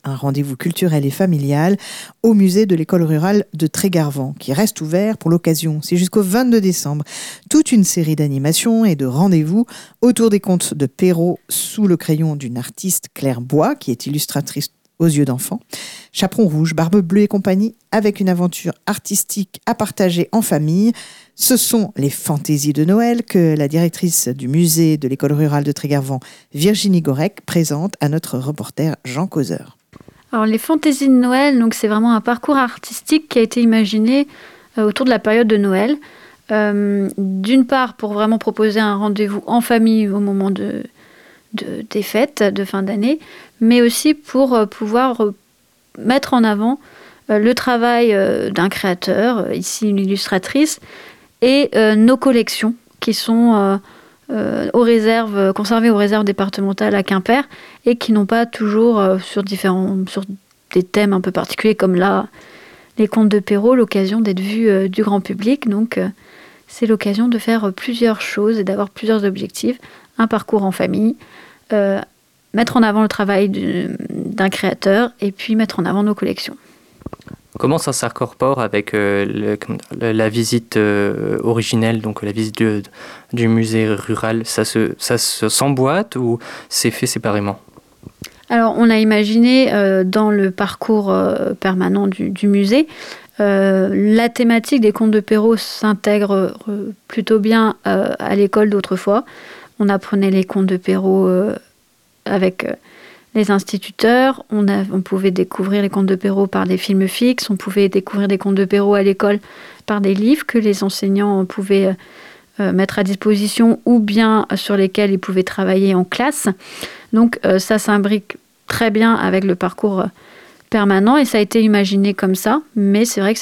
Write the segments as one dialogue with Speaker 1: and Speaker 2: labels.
Speaker 1: un rendez-vous culturel et familial au musée de l'école rurale de Trégarvan, qui reste ouvert pour l'occasion. C'est jusqu'au 22 décembre. Toute une série d'animations et de rendez-vous autour des contes de Perrault sous le crayon d'une artiste, Claire Bois, qui est illustratrice aux yeux d'enfants. Chaperon rouge, barbe bleue et compagnie, avec une aventure artistique à partager en famille. Ce sont les fantaisies de Noël que la directrice du musée de l'école rurale de Trégarvan, Virginie Gorec, présente à notre reporter Jean Causeur.
Speaker 2: Alors les fantaisies de Noël, donc c'est vraiment un parcours artistique qui a été imaginé autour de la période de Noël. D'une part pour vraiment proposer un rendez-vous en famille au moment des fêtes de fin d'année, mais aussi pour pouvoir mettre en avant le travail d'un créateur, ici une illustratrice, et nos collections qui sont conservées aux réserves départementales à Quimper et qui n'ont pas toujours sur des thèmes un peu particuliers comme là, les contes de Perrault, l'occasion d'être vus du grand public. Donc c'est l'occasion de faire plusieurs choses et d'avoir plusieurs objectifs. Un parcours en famille, mettre en avant le travail d'un créateur et puis mettre en avant nos collections.
Speaker 3: Comment ça s'incorpore avec la visite originelle, donc la visite du musée rural? Ça s'emboîte ou c'est fait séparément?
Speaker 2: Alors, on a imaginé dans le parcours permanent du musée, la thématique des contes de Perrault s'intègre plutôt bien à l'école d'autrefois. On apprenait les contes de Perrault avec les instituteurs. On pouvait découvrir les contes de Perrault par des films fixes. On pouvait découvrir des contes de Perrault à l'école par des livres que les enseignants pouvaient mettre à disposition ou bien sur lesquels ils pouvaient travailler en classe. Donc ça s'imbrique très bien avec le parcours permanent et ça a été imaginé comme ça. Mais c'est vrai que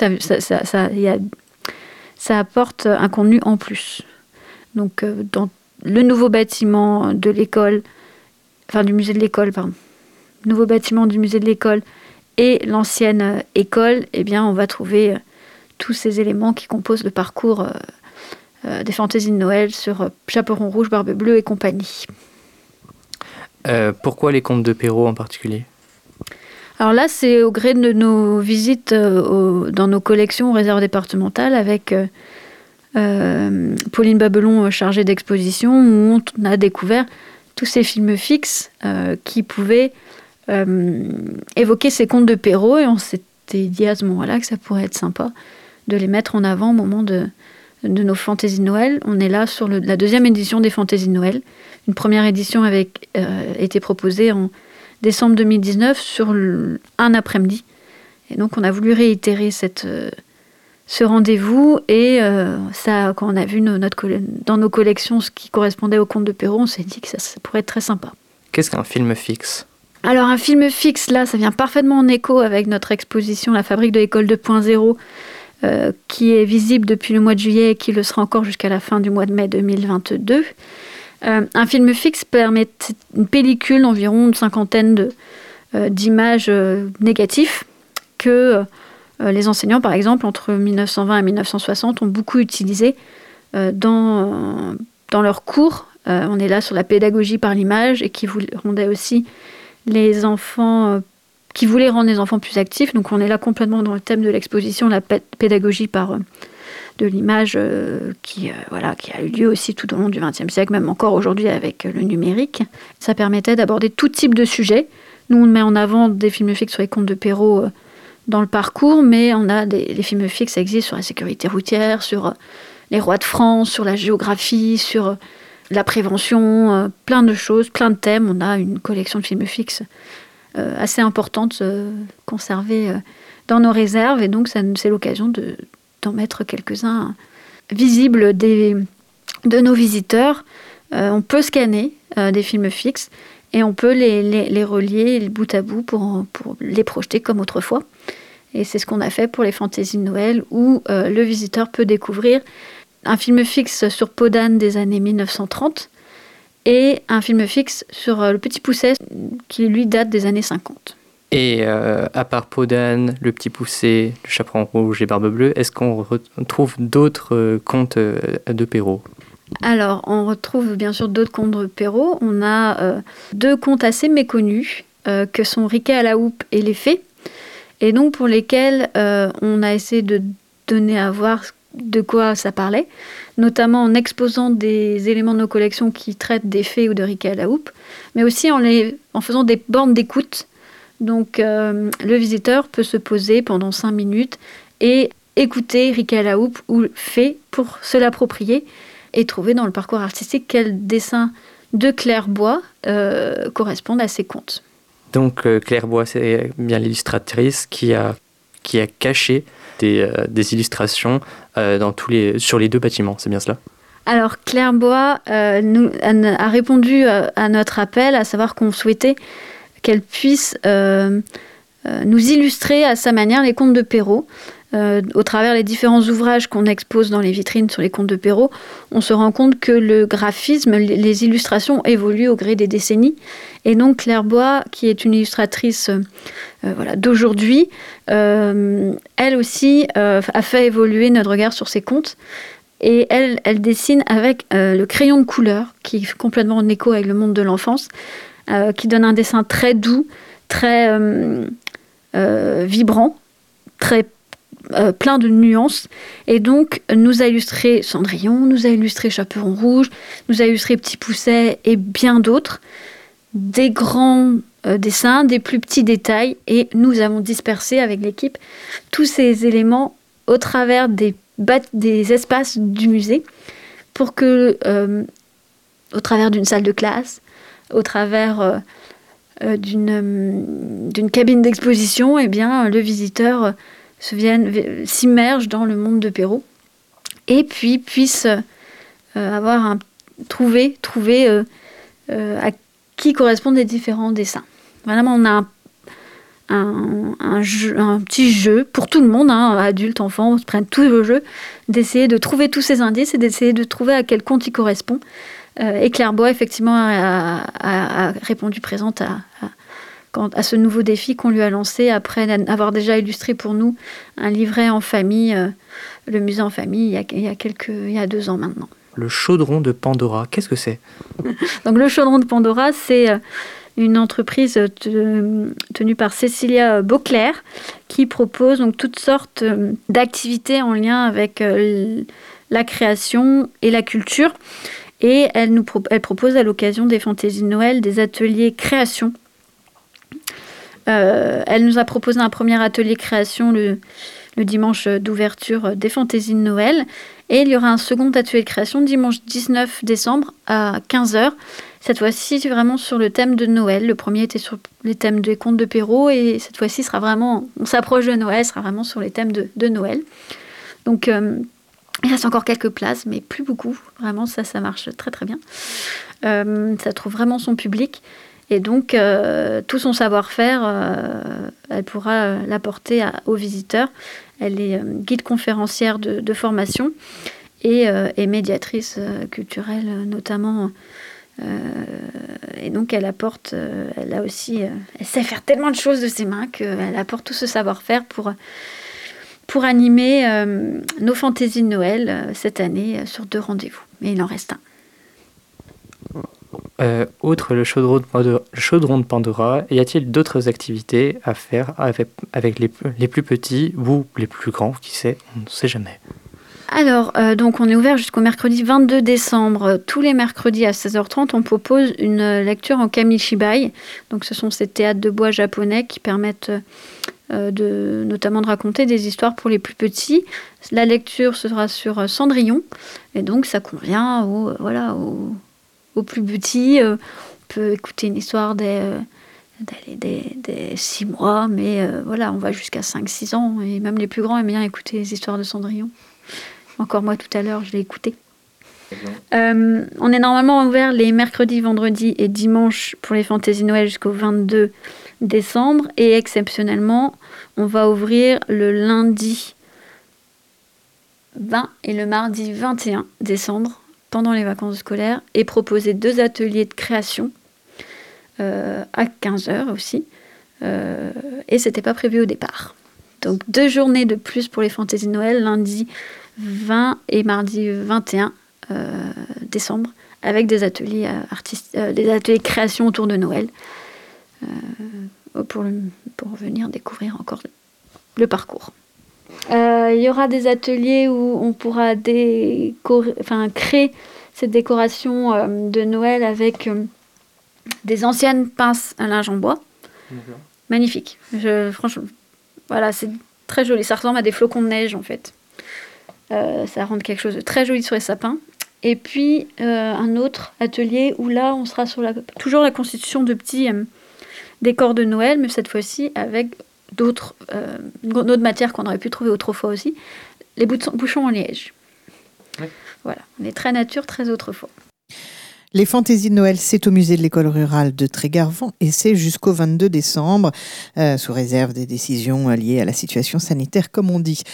Speaker 2: ça apporte un contenu en plus. Donc dans le nouveau bâtiment de l'école, du musée de l'école, nouveau bâtiment du musée de l'école et l'ancienne école, eh bien, on va trouver tous ces éléments qui composent le parcours des fantaisies de Noël sur Chaperon rouge, barbe bleue et compagnie.
Speaker 3: Pourquoi les contes de Perrault en particulier ?
Speaker 2: Alors là, c'est au gré de nos visites dans nos collections aux réserves départementales avec Pauline Babelon, chargée d'exposition, où on a découvert tous ces films fixes qui pouvaient évoquer ces contes de Perrault, et on s'était dit à ce moment-là que ça pourrait être sympa de les mettre en avant au moment de nos fantaisies de Noël. On est là sur la deuxième édition des fantaisies de Noël. Une première édition avait été proposée en décembre 2019 sur un après-midi. Et donc on a voulu réitérer ce rendez-vous et quand on a vu dans nos collections ce qui correspondait aux contes de Perrault, on s'est dit que ça pourrait être très sympa.
Speaker 3: Qu'est-ce qu'un film fixe ?
Speaker 2: Alors un film fixe, là, ça vient parfaitement en écho avec notre exposition La Fabrique de l'école 2.0 qui est visible depuis le mois de juillet et qui le sera encore jusqu'à la fin du mois de mai 2022. Un film fixe permet une pellicule d'environ une cinquantaine d'images négatives que les enseignants, par exemple, entre 1920 et 1960, ont beaucoup utilisé dans leurs cours. On est là sur la pédagogie par l'image et qui rendait aussi qui voulait rendre les enfants plus actifs. Donc on est là complètement dans le thème de l'exposition, la pédagogie de l'image qui a eu lieu aussi tout au long du XXe siècle, même encore aujourd'hui avec le numérique. Ça permettait d'aborder tout type de sujets. Nous, on met en avant des films fixes sur les contes de Perrault dans le parcours, mais on a des films fixes qui existent sur la sécurité routière, sur les rois de France, sur la géographie, sur la prévention, plein de choses, plein de thèmes. On a une collection de films fixes assez importante conservée dans nos réserves, et donc c'est l'occasion d'en mettre quelques-uns visibles de nos visiteurs. On peut scanner des films fixes et on peut les relier bout à bout pour les projeter comme autrefois. Et c'est ce qu'on a fait pour les fantaisies de Noël, où le visiteur peut découvrir un film fixe sur peau d'âne des années 1930 et un film fixe sur le Petit Poucet qui, lui, date des années 50.
Speaker 3: Et à part peau d'âne, le Petit Poucet, le Chaperon rouge et barbe bleue, est-ce qu'on retrouve d'autres contes de Perrault ?
Speaker 2: Alors, on retrouve bien sûr d'autres contes de Perrault. On a deux contes assez méconnus que sont Riquet à la houppe et les fées, et donc pour lesquels on a essayé de donner à voir de quoi ça parlait, notamment en exposant des éléments de nos collections qui traitent des fées ou de Riquet à la houppe, mais aussi en faisant des bornes d'écoute. Donc le visiteur peut se poser pendant 5 minutes et écouter Riquet à la houppe ou fée pour se l'approprier et trouver dans le parcours artistique quels dessins de Claire Bois correspondent à ces contes.
Speaker 3: Donc Claire Bois, c'est bien l'illustratrice qui a caché des illustrations sur les 2 bâtiments, c'est bien cela?
Speaker 2: Alors Claire Bois a répondu à notre appel, à savoir qu'on souhaitait qu'elle puisse nous illustrer à sa manière les contes de Perrault. Au travers les différents ouvrages qu'on expose dans les vitrines sur les contes de Perrault, on se rend compte que le graphisme, les illustrations évoluent au gré des décennies. Et donc Claire Bois, qui est une illustratrice d'aujourd'hui, elle aussi a fait évoluer notre regard sur ces contes. Et elle dessine avec le crayon de couleur, qui est complètement en écho avec le monde de l'enfance, qui donne un dessin très doux, très vibrant, très plein de nuances, et donc nous a illustré Cendrillon, nous a illustré Chaperon Rouge, nous a illustré Petit Pousset et bien d'autres, des grands dessins, des plus petits détails, et nous avons dispersé avec l'équipe tous ces éléments au travers des espaces du musée pour que, au travers d'une salle de classe, au travers d'une cabine d'exposition, eh bien, le visiteur s'immerge dans le monde de Perrault et puis puisse trouver à qui correspondent les différents dessins. Vraiment, on a un petit jeu pour tout le monde, adultes, enfants, on se prenne tous le jeu, d'essayer de trouver tous ces indices et d'essayer de trouver à quel conte il correspond. Et Claire Bois, effectivement, a répondu présente à ce nouveau défi qu'on lui a lancé après avoir déjà illustré pour nous un livret en famille, le musée en famille, il y a 2 ans maintenant.
Speaker 3: Le chaudron de Pandora, qu'est-ce que c'est?
Speaker 2: Donc le chaudron de Pandora, c'est une entreprise tenue par Cécilia Beauclerc qui propose donc toutes sortes d'activités en lien avec la création et la culture. Et elle propose à l'occasion des fantaisies de Noël des ateliers création. Elle nous a proposé un premier atelier création le dimanche d'ouverture des fantaisies de Noël. Et il y aura un second atelier de création dimanche 19 décembre à 15h. Cette fois-ci, c'est vraiment sur le thème de Noël. Le premier était sur les thèmes des contes de Perrault. Et cette fois-ci, on s'approche de Noël, sera vraiment sur les thèmes de Noël. Donc, il reste encore quelques places, mais plus beaucoup. Vraiment, ça marche très très bien. Ça trouve vraiment son public. Et donc, tout son savoir-faire, elle pourra l'apporter aux visiteurs. Elle est guide conférencière de formation et médiatrice culturelle notamment. Et donc, elle sait faire tellement de choses de ses mains qu'elle apporte tout ce savoir-faire pour animer nos fantaisies de Noël cette année sur 2 rendez-vous. Mais il en reste un.
Speaker 3: Outre le chaudron de Pandora, y a-t-il d'autres activités à faire avec les plus petits ou les plus grands, qui sait, on ne sait jamais.
Speaker 2: Alors, donc on est ouvert jusqu'au mercredi 22 décembre. Tous les mercredis à 16h30, on propose une lecture en kamishibai. Donc ce sont ces théâtres de bois japonais qui permettent notamment de raconter des histoires pour les plus petits. La lecture sera sur Cendrillon, et donc ça convient aux plus petits. On peut écouter une histoire des 6 mois, mais on va jusqu'à 5-6 ans, et même les plus grands aiment bien écouter les histoires de Cendrillon. Encore moi tout à l'heure, je l'ai écouté. On est normalement ouvert les mercredis, vendredis et dimanches pour les fantaisies Noël jusqu'au 22 décembre, et exceptionnellement, on va ouvrir le lundi 20 et le mardi 21 décembre pendant les vacances scolaires, et proposer 2 ateliers de création à 15h aussi. Et c'était pas prévu au départ. Donc 2 journées de plus pour les fantaisies de Noël, lundi 20 et mardi 21 décembre, avec des ateliers des ateliers de création autour de Noël, pour venir découvrir encore le parcours. Il y aura des ateliers où on pourra créer cette décoration de Noël avec des anciennes pinces à linge en bois. D'accord. Magnifique. Franchement, voilà, c'est très joli. Ça ressemble à des flocons de neige en fait. Ça rend quelque chose de très joli sur les sapins. Et puis un autre atelier où là on sera sur toujours la constitution de petits décors de Noël, mais cette fois-ci avec d'autres matières qu'on aurait pu trouver autrefois aussi, les bouchons en liège. Oui. Voilà, on est très nature, très autrefois.
Speaker 1: Les fantaisies de Noël, c'est au musée de l'école rurale de Trégarvan et c'est jusqu'au 22 décembre, sous réserve des décisions liées à la situation sanitaire, comme on dit.